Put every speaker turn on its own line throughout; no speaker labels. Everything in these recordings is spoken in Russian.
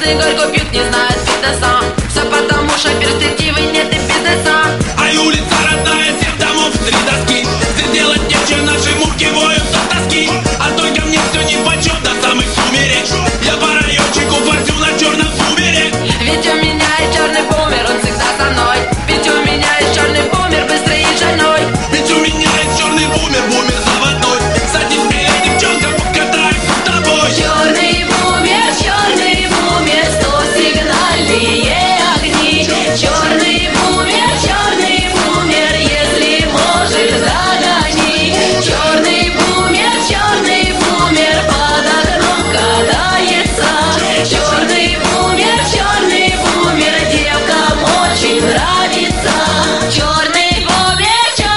красный горько пьют, не знают фитнеса. Все потому, что перспективы нет и бизнеса.
А и улица родная, 7 домов, 3 доски. Здесь делать нечего, наши муки воют от тоски. А только мне все нипочем до самых сумерек. Я по райончику форсю на черном бумере.
Ведь у меня есть черный бумер, он всегда со мной. Ведь у меня есть черный бумер, быстрый и шальной.
Ведь у меня есть черный бумер, бумер заводной. Кстати, смелее, девчонка, покатаюсь с тобой.
Черный бумер, 100 сигнальные огни. Черный бумер, если можешь, догони. Черный бумер, под окном катается. Черный бумер, девкам очень нравится. Черный бумер.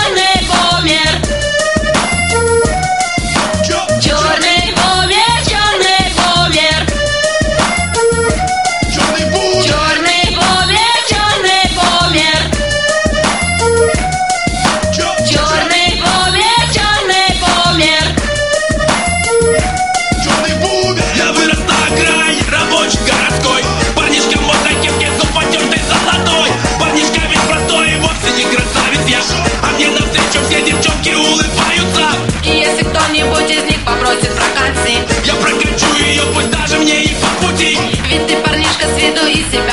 Черный
бумер. Я вырос на окраине, рабочий городской. Парнишка в модной кепке, зуб потертый золотой. Парнишка ведь простой и вовсе не красавец я. А мне навстречу все девчонки улыбаются.
И если кто-нибудь из них попросит прокатить,
я прокачу ее, пусть даже мне и по пути.
ведь ты парнишка с виду из себя